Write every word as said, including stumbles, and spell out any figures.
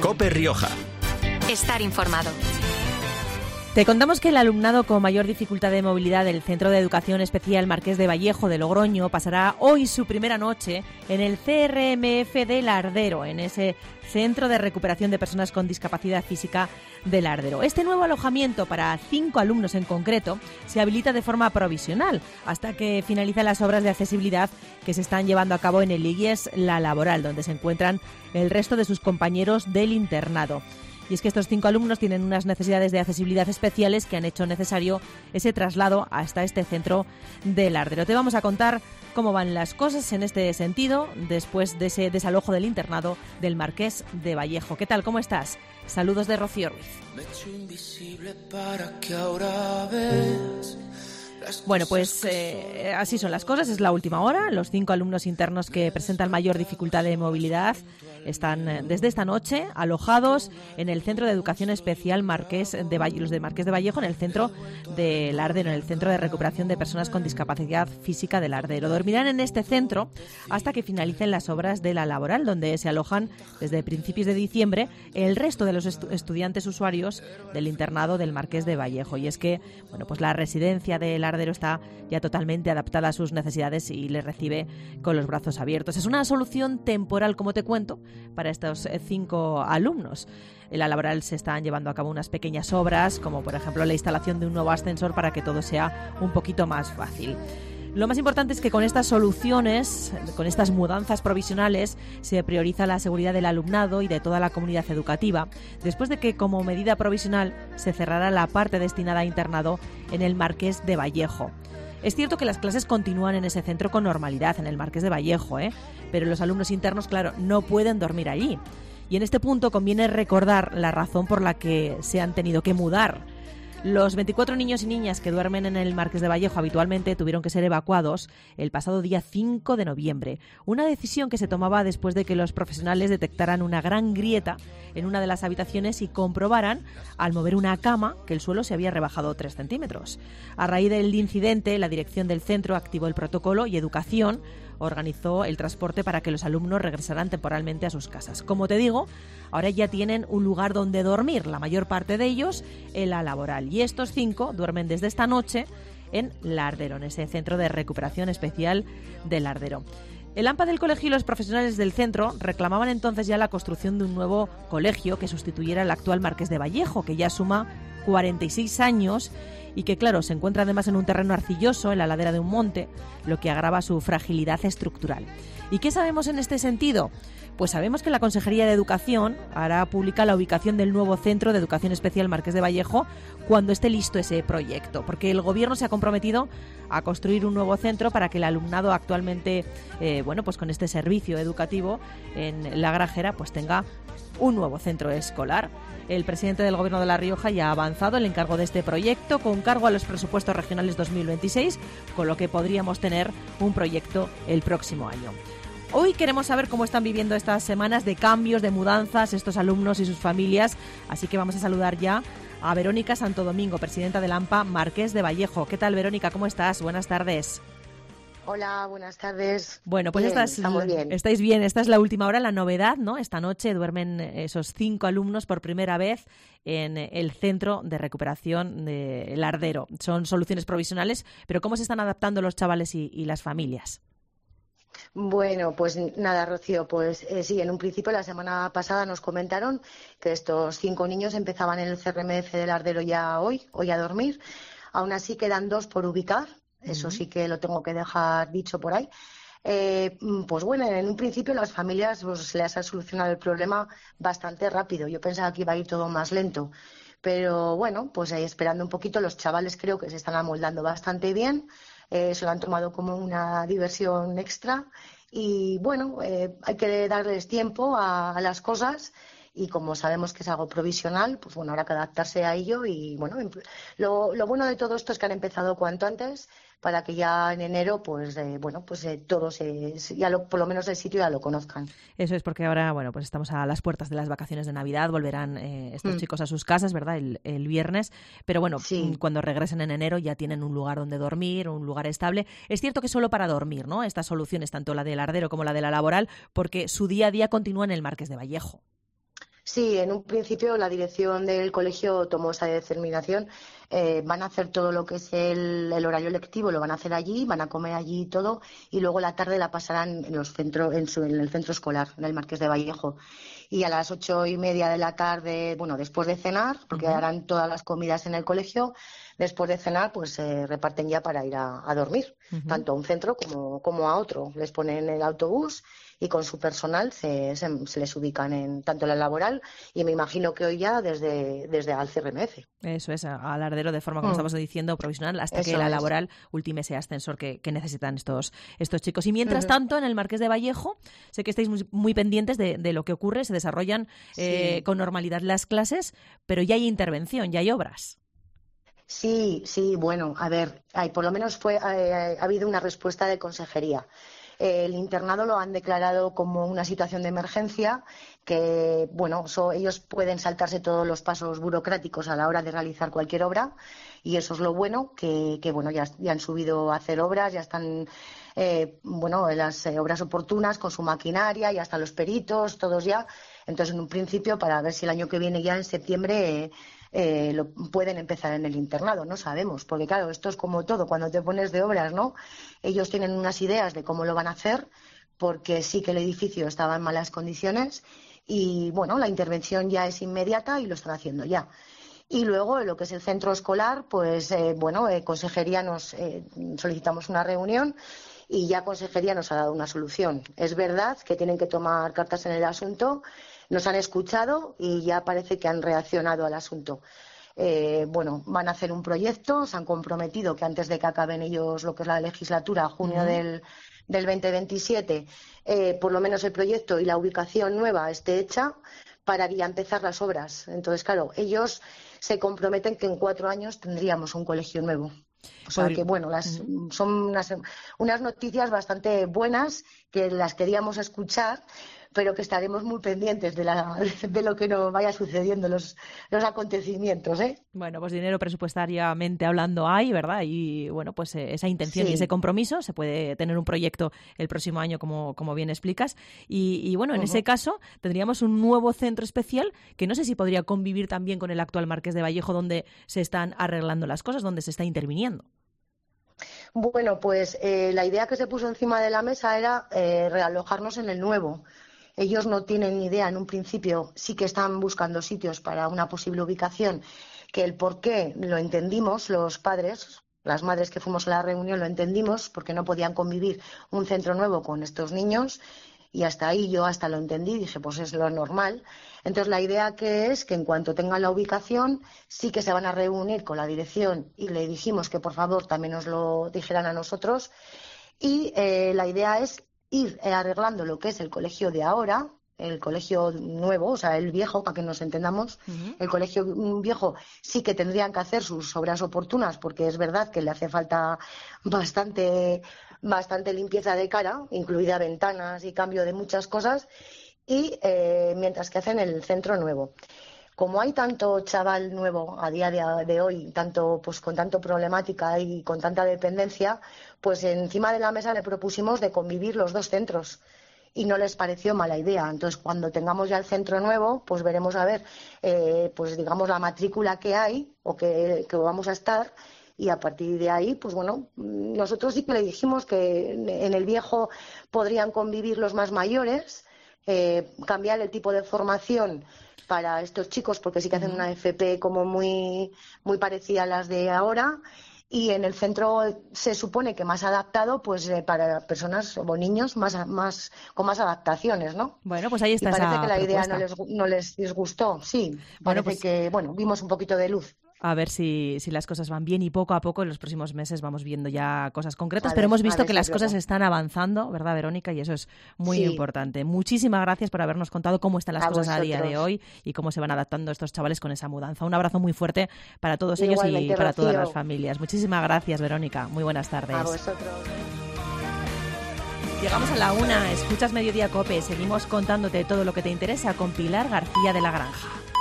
COPE Rioja. Estar informado. Te contamos que el alumnado con mayor dificultad de movilidad del Centro de Educación Especial Marqués de Vallejo de Logroño pasará hoy su primera noche en el C R M F de Lardero, en ese Centro de Recuperación de Personas con Discapacidad Física de Lardero. Este nuevo alojamiento para cinco alumnos en concreto se habilita de forma provisional hasta que finalicen las obras de accesibilidad que se están llevando a cabo en el I E S La Laboral, donde se encuentran el resto de sus compañeros del internado. Y es que estos cinco alumnos tienen unas necesidades de accesibilidad especiales que han hecho necesario ese traslado hasta este centro de Lardero. Te vamos a contar cómo van las cosas en este sentido después de ese desalojo del internado del Marqués de Vallejo. ¿Qué tal? ¿Cómo estás? Saludos de Rocío Ruiz. Bueno, pues eh, así son las cosas, es la última hora. Los cinco alumnos internos que presentan mayor dificultad de movilidad están eh, desde esta noche alojados en el Centro de Educación Especial Marqués de Vallejo, los de Marqués de Vallejo, en el centro de Lardero, en el Centro de Recuperación de Personas con Discapacidad Física de Lardero. Dormirán en este centro hasta que finalicen las obras de La Laboral, donde se alojan desde principios de diciembre el resto de los estu- estudiantes usuarios del internado del Marqués de Vallejo. Y es que, bueno, pues la residencia de Lardero está ya totalmente adaptada a sus necesidades y les recibe con los brazos abiertos. Es una solución temporal, como te cuento, para estos cinco alumnos. En La Laboral se están llevando a cabo unas pequeñas obras, como por ejemplo la instalación de un nuevo ascensor para que todo sea un poquito más fácil. Lo más importante es que con estas soluciones, con estas mudanzas provisionales, se prioriza la seguridad del alumnado y de toda la comunidad educativa, después de que como medida provisional se cerrará la parte destinada a internado en el Marqués de Vallejo. Es cierto que las clases continúan en ese centro con normalidad, en el Marqués de Vallejo, ¿eh? pero los alumnos internos, claro, no pueden dormir allí. Y en este punto conviene recordar la razón por la que se han tenido que mudar. Los veinticuatro niños y niñas que duermen en el Marqués de Vallejo habitualmente tuvieron que ser evacuados el pasado día cinco de noviembre. Una decisión que se tomaba después de que los profesionales detectaran una gran grieta en una de las habitaciones y comprobaran, al mover una cama, que el suelo se había rebajado tres centímetros. A raíz del incidente, la dirección del centro activó el protocolo y Educación organizó el transporte para que los alumnos regresaran temporalmente a sus casas. Como te digo, ahora ya tienen un lugar donde dormir, la mayor parte de ellos en La Laboral. Y estos cinco duermen desde esta noche en Lardero, en ese centro de recuperación especial de Lardero. El AMPA del colegio y los profesionales del centro reclamaban entonces ya la construcción de un nuevo colegio que sustituyera al actual Marqués de Vallejo, que ya suma cuarenta y seis años y que, claro, se encuentra además en un terreno arcilloso, en la ladera de un monte, lo que agrava su fragilidad estructural. ¿Y qué sabemos en este sentido? Pues sabemos que la Consejería de Educación hará pública la ubicación del nuevo Centro de Educación Especial Marqués de Vallejo cuando esté listo ese proyecto, porque el Gobierno se ha comprometido a construir un nuevo centro para que el alumnado actualmente, eh, bueno, pues con este servicio educativo en La Grajera, pues tenga un nuevo centro escolar. El presidente del Gobierno de La Rioja ya ha avanzado el encargo de este proyecto con cargo a los presupuestos regionales dos mil veintiséis, con lo que podríamos tener un proyecto el próximo año. Hoy queremos saber cómo están viviendo estas semanas de cambios, de mudanzas, estos alumnos y sus familias, así que vamos a saludar ya a Verónica Santo Domingo, presidenta del AMPA Marqués de Vallejo. ¿Qué tal, Verónica? ¿Cómo estás? Buenas tardes. Hola, buenas tardes. Bueno, pues bien, estás, estamos bien. estáis bien. Esta es la última hora, la novedad, ¿no? Esta noche duermen esos cinco alumnos por primera vez en el Centro de Recuperación de Lardero. Son soluciones provisionales, pero ¿cómo se están adaptando los chavales y, y las familias? Bueno, pues nada, Rocío, pues eh, sí, en un principio la semana pasada nos comentaron que estos cinco niños empezaban en el C R M F de Lardero ya hoy, hoy a dormir. Aún así quedan dos por ubicar. Eso sí que lo tengo que dejar dicho por ahí. Eh, pues bueno, en un principio las familias pues, les ha solucionado el problema bastante rápido. Yo pensaba que iba a ir todo más lento. Pero bueno, pues ahí esperando un poquito, los chavales creo que se están amoldando bastante bien. Eh, se lo han tomado como una diversión extra. Y bueno, eh, hay que darles tiempo a, a las cosas. Y como sabemos que es algo provisional, pues bueno, habrá que adaptarse a ello. Y bueno, lo, lo bueno de todo esto es que han empezado cuanto antes para que ya en enero, pues eh, bueno, pues eh, todos, eh, ya lo, por lo menos el sitio ya lo conozcan. Eso es porque ahora, bueno, pues estamos a las puertas de las vacaciones de Navidad, volverán eh, estos mm. chicos a sus casas, ¿verdad? El, el viernes, pero bueno, sí. Cuando regresen en enero ya tienen un lugar donde dormir, un lugar estable. Es cierto que solo para dormir, ¿no? Estas soluciones, tanto la de Lardero como la de La Laboral, porque su día a día continúa en el Marqués de Vallejo. Sí, en un principio la dirección del colegio tomó esa determinación. Eh, van a hacer todo lo que es el, el horario lectivo, lo van a hacer allí, van a comer allí y todo, y luego la tarde la pasarán en, los centro, en, su, en el centro escolar, en el Marqués de Vallejo. Y a las ocho y media de la tarde, bueno, después de cenar, porque uh-huh. harán todas las comidas en el colegio, después de cenar, pues se eh, reparten ya para ir a, a dormir, uh-huh. tanto a un centro como, como a otro. Les ponen el autobús y con su personal se, se, se les ubican en tanto en la laboral y me imagino que hoy ya desde, desde al C R M F. Eso es, al Ardero de forma, como mm. estamos diciendo, provisional, hasta Eso que la es. laboral ultime ese ascensor que, que necesitan estos, estos chicos. Y mientras uh-huh. tanto, en el Marqués de Vallejo, sé que estáis muy, muy pendientes de, de lo que ocurre, se desarrollan eh, sí. con normalidad las clases, pero ya hay intervención, ya hay obras. Sí, sí, bueno, a ver, hay, por lo menos fue eh, ha habido una respuesta de consejería. El internado lo han declarado como una situación de emergencia, que bueno, so, ellos pueden saltarse todos los pasos burocráticos a la hora de realizar cualquier obra, y eso es lo bueno, que, que bueno, ya, ya han subido a hacer obras, ya están eh, bueno, las eh, obras oportunas con su maquinaria, ya están los peritos, todos ya. Entonces, en un principio, para ver si el año que viene, ya en septiembre, eh, eh, lo pueden empezar en el internado, no sabemos, porque claro, esto es como todo, cuando te pones de obras, ¿no? Ellos tienen unas ideas de cómo lo van a hacer, porque sí que el edificio estaba en malas condiciones y, bueno, la intervención ya es inmediata y lo están haciendo ya. Y luego, en lo que es el centro escolar, pues, eh, bueno, eh, Consejería nos eh, solicitamos una reunión y ya Consejería nos ha dado una solución. Es verdad que tienen que tomar cartas en el asunto, nos han escuchado y ya parece que han reaccionado al asunto. Eh, bueno, van a hacer un proyecto, se han comprometido que antes de que acaben ellos lo que es la legislatura, junio uh-huh. del, del veinte veintisiete, eh, por lo menos el proyecto y la ubicación nueva esté hecha para ya empezar las obras. Entonces, claro, ellos se comprometen que en cuatro años tendríamos un colegio nuevo. O sea que, bueno, las, uh-huh. son unas, unas noticias bastante buenas que las queríamos escuchar, pero que estaremos muy pendientes de, la, de lo que nos vaya sucediendo, los, los acontecimientos, ¿eh? Bueno, pues dinero presupuestariamente hablando hay, ¿verdad? Y, bueno, pues eh, esa intención sí. y ese compromiso, se puede tener un proyecto el próximo año, como, como bien explicas. Y, y bueno, en uh-huh. ese caso tendríamos un nuevo centro especial que no sé si podría convivir también con el actual Marqués de Vallejo, donde se están arreglando las cosas, donde se está interviniendo. Bueno, pues eh, la idea que se puso encima de la mesa era eh, realojarnos en el nuevo. Ellos no tienen ni idea en un principio, sí que están buscando sitios para una posible ubicación, que el por qué lo entendimos los padres, las madres que fuimos a la reunión lo entendimos, porque no podían convivir un centro nuevo con estos niños, y hasta ahí yo hasta lo entendí, dije pues es lo normal. Entonces la idea que es que en cuanto tengan la ubicación sí que se van a reunir con la dirección y le dijimos que por favor también nos lo dijeran a nosotros, y eh, la idea es ir arreglando lo que es el colegio de ahora, el colegio nuevo, o sea, el viejo, para que nos entendamos. Uh-huh. El colegio viejo sí que tendrían que hacer sus obras oportunas, porque es verdad que le hace falta bastante, bastante limpieza de cara, incluida ventanas y cambio de muchas cosas, y eh, mientras que hacen el centro nuevo. Como hay tanto chaval nuevo a día de, de hoy, tanto pues con tanto problemática y con tanta dependencia, pues encima de la mesa le propusimos de convivir los dos centros y no les pareció mala idea. Entonces, cuando tengamos ya el centro nuevo, pues veremos a ver, eh, pues digamos la matrícula que hay o que, que vamos a estar, y a partir de ahí, pues bueno, nosotros sí que le dijimos que en el viejo podrían convivir los más mayores, eh, cambiar el tipo de formación para estos chicos, porque sí que hacen una F P como muy, muy parecida a las de ahora, y en el centro se supone que más adaptado pues eh, para personas o niños más, más con más adaptaciones, ¿no? Bueno, pues ahí está. Y parece esa que la propuesta. idea no les, no les disgustó, sí, bueno, parece pues... que, bueno, vimos un poquito de luz. A ver si, si las cosas van bien, y poco a poco en los próximos meses vamos viendo ya cosas concretas, ver, pero hemos visto que las luego. cosas están avanzando, ¿verdad, Verónica? Y eso es muy sí. importante. Muchísimas gracias por habernos contado cómo están las a cosas vosotros. a día de hoy y cómo se van adaptando estos chavales con esa mudanza. Un abrazo muy fuerte para todos Igualmente, ellos y para Rocío. todas las familias. Muchísimas gracias, Verónica. Muy buenas tardes. A vosotros. Llegamos a la una, escuchas Mediodía COPE, seguimos contándote todo lo que te interesa con Pilar García de la Granja.